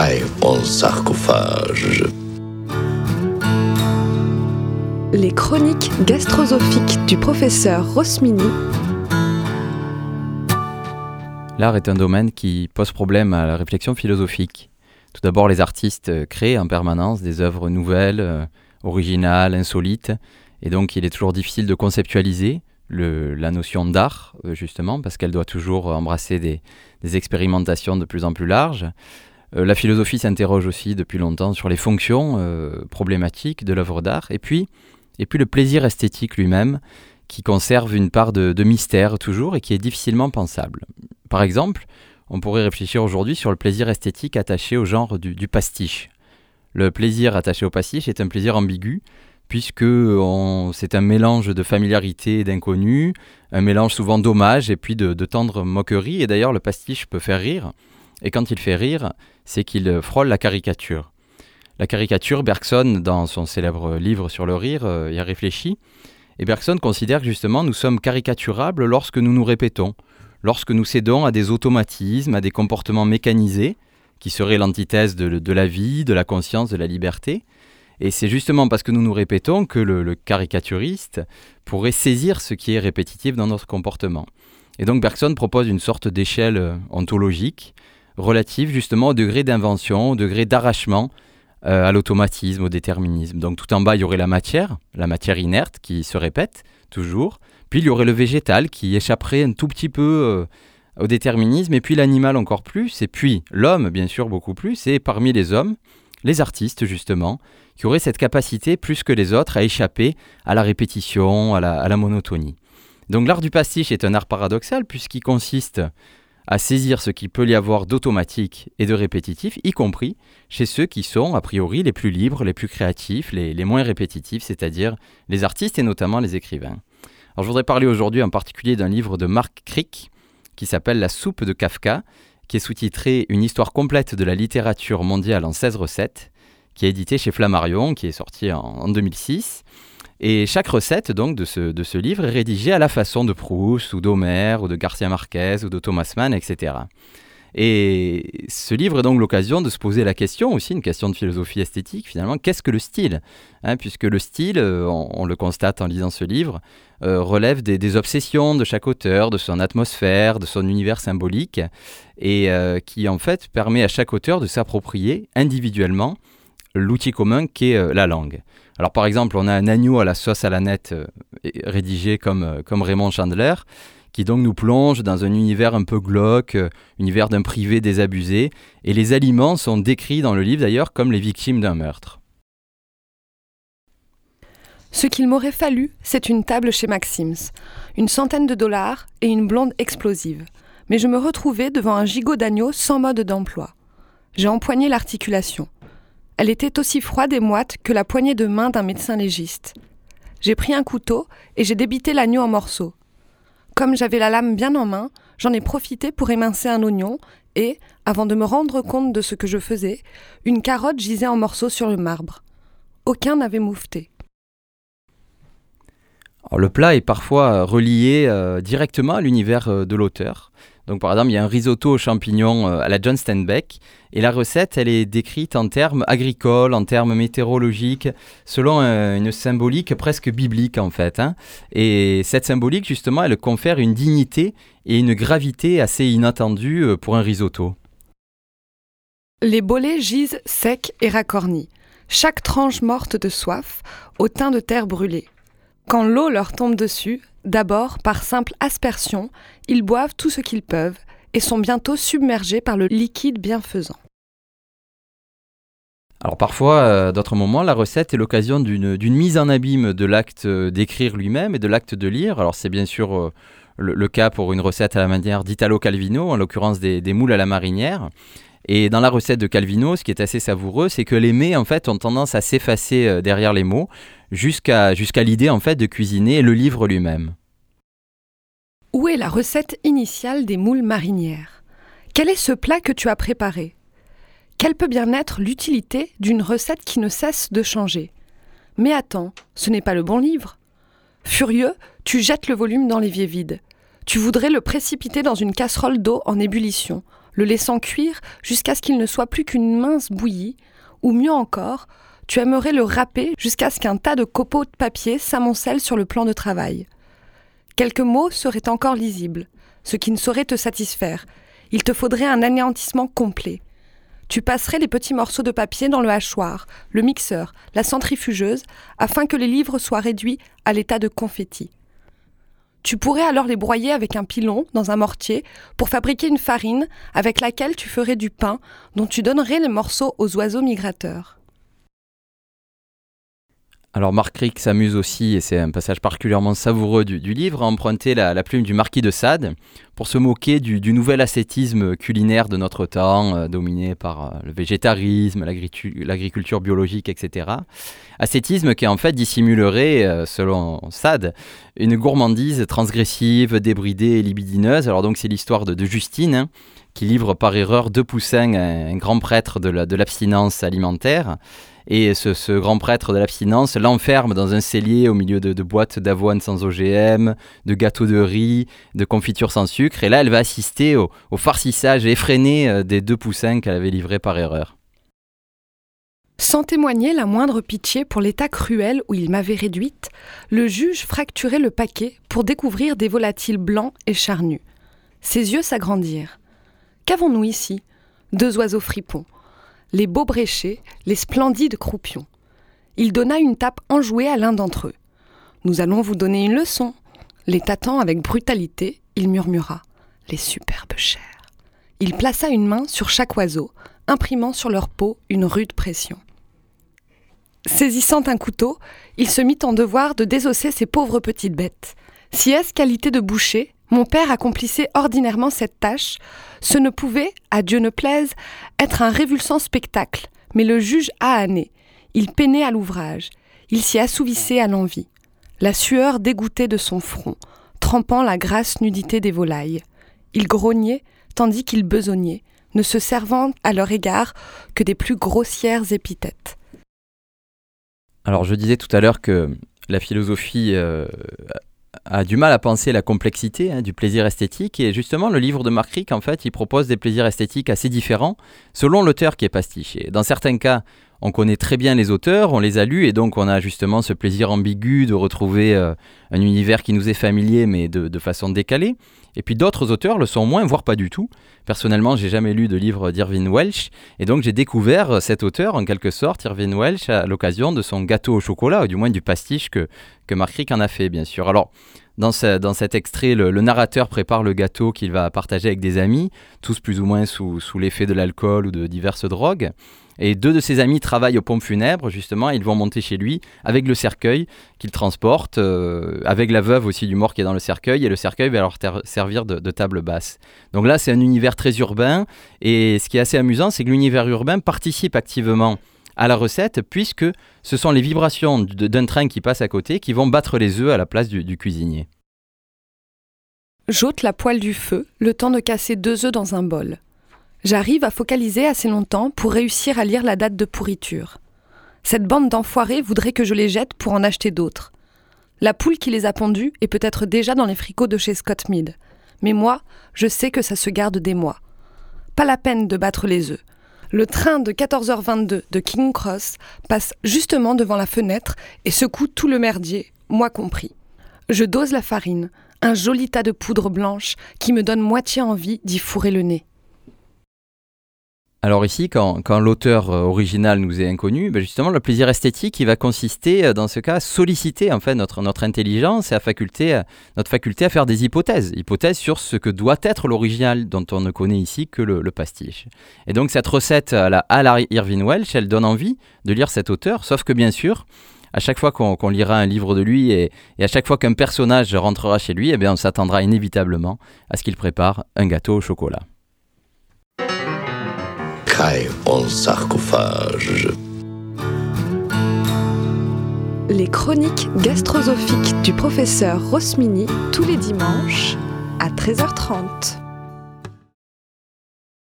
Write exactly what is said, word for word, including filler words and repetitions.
taille mon sarcophage. Les chroniques gastrosophiques du professeur Rosmini. L'art est un domaine qui pose problème à la réflexion philosophique. Tout d'abord, les artistes créent en permanence des œuvres nouvelles, euh, originales, insolites, et donc il est toujours difficile de conceptualiser le, la notion d'art, euh, justement, parce qu'elle doit toujours embrasser des, des expérimentations de plus en plus larges. Euh, la philosophie s'interroge aussi depuis longtemps sur les fonctions euh, problématiques de l'œuvre d'art, et puis, et puis le plaisir esthétique lui-même, qui conserve une part de, de mystère toujours et qui est difficilement pensable. Par exemple, on pourrait réfléchir aujourd'hui sur le plaisir esthétique attaché au genre du, du pastiche. Le plaisir attaché au pastiche est un plaisir ambigu, puisque on, c'est un mélange de familiarité et d'inconnu, un mélange souvent d'hommage et puis de, de tendre moquerie. Et d'ailleurs, le pastiche peut faire rire, et quand il fait rire, c'est qu'il frôle la caricature. La caricature, Bergson, dans son célèbre livre sur le rire, euh, y a réfléchi, et Bergson considère que justement nous sommes caricaturables lorsque nous nous répétons, lorsque nous cédons à des automatismes, à des comportements mécanisés, qui seraient l'antithèse de, de la vie, de la conscience, de la liberté. Et c'est justement parce que nous nous répétons que le, le caricaturiste pourrait saisir ce qui est répétitif dans notre comportement. Et donc Bergson propose une sorte d'échelle ontologique, relative justement au degré d'invention, au degré d'arrachement, euh, à l'automatisme, au déterminisme. Donc tout en bas, il y aurait la matière, la matière inerte qui se répète toujours. Puis il y aurait le végétal qui échapperait un tout petit peu euh, au déterminisme, et puis l'animal encore plus, et puis l'homme bien sûr beaucoup plus, et parmi les hommes, les artistes justement, qui auraient cette capacité plus que les autres à échapper à la répétition, à la, à la monotonie. Donc l'art du pastiche est un art paradoxal puisqu'il consiste à saisir ce qu'il peut y avoir d'automatique et de répétitif, y compris chez ceux qui sont a priori les plus libres, les plus créatifs, les, les moins répétitifs, c'est-à-dire les artistes et notamment les écrivains. Alors, je voudrais parler aujourd'hui en particulier d'un livre de Mark Crick qui s'appelle La soupe de Kafka, qui est sous-titré Une histoire complète de la littérature mondiale en seize recettes, qui est édité chez Flammarion, qui est sorti en, en deux mille six. Et chaque recette donc, de, ce, de ce livre est rédigée à la façon de Proust, ou d'Homère, ou de Garcia Marquez, ou de Thomas Mann, et cetera. Et ce livre est donc l'occasion de se poser la question, aussi une question de philosophie esthétique finalement, qu'est-ce que le style, hein, puisque le style, on, on le constate en lisant ce livre, euh, relève des, des obsessions de chaque auteur, de son atmosphère, de son univers symbolique, et euh, qui en fait permet à chaque auteur de s'approprier individuellement l'outil commun qu'est euh, la langue. Alors par exemple, on a un agneau à la sauce à la nette euh, rédigé comme, euh, comme Raymond Chandler, qui donc nous plonge dans un univers un peu glauque, euh, univers d'un privé désabusé, et les aliments sont décrits dans le livre d'ailleurs comme les victimes d'un meurtre. Ce qu'il m'aurait fallu, c'est une table chez Maxim's, une centaine de dollars et une blonde explosive. Mais je me retrouvais devant un gigot d'agneau sans mode d'emploi. J'ai empoigné l'articulation. Elle était aussi froide et moite que la poignée de main d'un médecin légiste. J'ai pris un couteau et j'ai débité l'agneau en morceaux. Comme j'avais la lame bien en main, j'en ai profité pour émincer un oignon et, avant de me rendre compte de ce que je faisais, une carotte gisait en morceaux sur le marbre. Aucun n'avait moufté. Alors, le plat est parfois relié euh, directement à l'univers euh, de l'auteur. Donc par exemple, il y a un risotto aux champignons euh, à la John Steinbeck, et la recette, elle est décrite en termes agricoles, en termes météorologiques, selon euh, une symbolique presque biblique en fait. Hein. Et cette symbolique, justement, elle confère une dignité et une gravité assez inattendues euh, pour un risotto. Les bolets gisent secs et racornis, chaque tranche morte de soif, au teint de terre brûlée. Quand l'eau leur tombe dessus, d'abord, par simple aspersion, ils boivent tout ce qu'ils peuvent et sont bientôt submergés par le liquide bienfaisant. Alors parfois, euh, d'autres moments, la recette est l'occasion d'une, d'une mise en abîme de l'acte d'écrire lui-même et de l'acte de lire. Alors c'est bien sûr euh, le, le cas pour une recette à la manière d'Italo Calvino, en l'occurrence des, des moules à la marinière. Et dans la recette de Calvino, ce qui est assez savoureux, c'est que les mets en fait ont tendance à s'effacer euh, derrière les mots, jusqu'à, jusqu'à l'idée en fait de cuisiner le livre lui-même. Où est la recette initiale des moules marinières ? Quel est ce plat que tu as préparé ? Quelle peut bien être l'utilité d'une recette qui ne cesse de changer ? Mais attends, ce n'est pas le bon livre. Furieux, tu jettes le volume dans l'évier vide. Tu voudrais le précipiter dans une casserole d'eau en ébullition, le laissant cuire jusqu'à ce qu'il ne soit plus qu'une mince bouillie, ou mieux encore, tu aimerais le râper jusqu'à ce qu'un tas de copeaux de papier s'amoncelle sur le plan de travail. Quelques mots seraient encore lisibles, ce qui ne saurait te satisfaire. Il te faudrait un anéantissement complet. Tu passerais les petits morceaux de papier dans le hachoir, le mixeur, la centrifugeuse, afin que les livres soient réduits à l'état de confetti. Tu pourrais alors les broyer avec un pilon dans un mortier pour fabriquer une farine avec laquelle tu ferais du pain dont tu donnerais les morceaux aux oiseaux migrateurs. Alors Mark Crick s'amuse aussi, et c'est un passage particulièrement savoureux du, du livre, à emprunter la, la plume du marquis de Sade pour se moquer du, du nouvel ascétisme culinaire de notre temps, euh, dominé par euh, le végétarisme, l'agritu- l'agriculture biologique, et cetera. Ascétisme qui en fait dissimulerait, euh, selon Sade, une gourmandise transgressive, débridée et libidineuse. Alors donc c'est l'histoire de, de Justine, hein, qui livre par erreur deux poussins à un grand prêtre de, la, de l'abstinence alimentaire. Et ce, ce grand prêtre de l'abstinence l'enferme dans un cellier au milieu de, de boîtes d'avoine sans O G M, de gâteaux de riz, de confitures sans sucre. Et là, elle va assister au, au farcissage effréné des deux poussins qu'elle avait livrés par erreur. Sans témoigner la moindre pitié pour l'état cruel où il m'avait réduite, le juge fracturait le paquet pour découvrir des volatiles blancs et charnus. Ses yeux s'agrandirent. Qu'avons-nous ici ? Deux oiseaux fripons. Les beaux bréchés, les splendides croupions. Il donna une tape enjouée à l'un d'entre eux. « Nous allons vous donner une leçon. » Les tâtant avec brutalité, il murmura « Les superbes chairs. » Il plaça une main sur chaque oiseau, imprimant sur leur peau une rude pression. Saisissant un couteau, il se mit en devoir de désosser ces pauvres petites bêtes. Si est-ce qualité de boucher, mon père accomplissait ordinairement cette tâche. Ce ne pouvait, à Dieu ne plaise, être un révulsant spectacle, mais le juge ahanait. Il peinait à l'ouvrage. Il s'y assouvissait à l'envie. La sueur dégouttait de son front, trempant la grasse nudité des volailles. Il grognait, tandis qu'il besognait, ne se servant à leur égard que des plus grossières épithètes. Alors je disais tout à l'heure que la philosophie euh, a du mal à penser la complexité, hein, du plaisir esthétique, et justement le livre de Mark Crick, en fait, il propose des plaisirs esthétiques assez différents selon l'auteur qui est pastiché. Dans certains cas, on connaît très bien les auteurs, on les a lus, et donc on a justement ce plaisir ambigu de retrouver euh, un univers qui nous est familier, mais de, de façon décalée. Et puis d'autres auteurs le sont moins, voire pas du tout. Personnellement, j'ai jamais lu de livre d'Irvine Welsh, et donc j'ai découvert cet auteur, en quelque sorte, Irvine Welsh, à l'occasion de son gâteau au chocolat, ou du moins du pastiche que, que Mark Crick en a fait, bien sûr. Alors, dans, ce, dans cet extrait, le, le narrateur prépare le gâteau qu'il va partager avec des amis, tous plus ou moins sous, sous l'effet de l'alcool ou de diverses drogues. Et deux de ses amis travaillent aux pompes funèbres, justement, et ils vont monter chez lui avec le cercueil qu'ils transportent, euh, avec la veuve aussi du mort qui est dans le cercueil, et le cercueil va leur ter- servir de, de table basse. Donc là, c'est un univers très urbain, et ce qui est assez amusant, c'est que l'univers urbain participe activement à la recette, puisque ce sont les vibrations de, d'un train qui passe à côté qui vont battre les œufs à la place du, du cuisinier. J'ôte la poêle du feu, le temps de casser deux œufs dans un bol. J'arrive à focaliser assez longtemps pour réussir à lire la date de pourriture. Cette bande d'enfoirés voudrait que je les jette pour en acheter d'autres. La poule qui les a pondus est peut-être déjà dans les fricots de chez Scott Mead. Mais moi, je sais que ça se garde des mois. Pas la peine de battre les œufs. Le train de quatorze heures vingt-deux de King Cross passe justement devant la fenêtre et secoue tout le merdier, moi compris. Je dose la farine, un joli tas de poudre blanche qui me donne moitié envie d'y fourrer le nez. Alors ici, quand, quand l'auteur original nous est inconnu, ben justement, le plaisir esthétique, il va consister, dans ce cas, à solliciter en fait, notre, notre intelligence et à faculté, notre faculté à faire des hypothèses. Hypothèses sur ce que doit être l'original, dont on ne connaît ici que le, le pastiche. Et donc cette recette à la, à la Irvine Welsh, elle donne envie de lire cet auteur, sauf que bien sûr, à chaque fois qu'on, qu'on lira un livre de lui et, et à chaque fois qu'un personnage rentrera chez lui, eh bien, on s'attendra inévitablement à ce qu'il prépare un gâteau au chocolat. Caille en sarcophage. Les chroniques gastrosophiques du professeur Rosmini tous les dimanches à treize heures trente.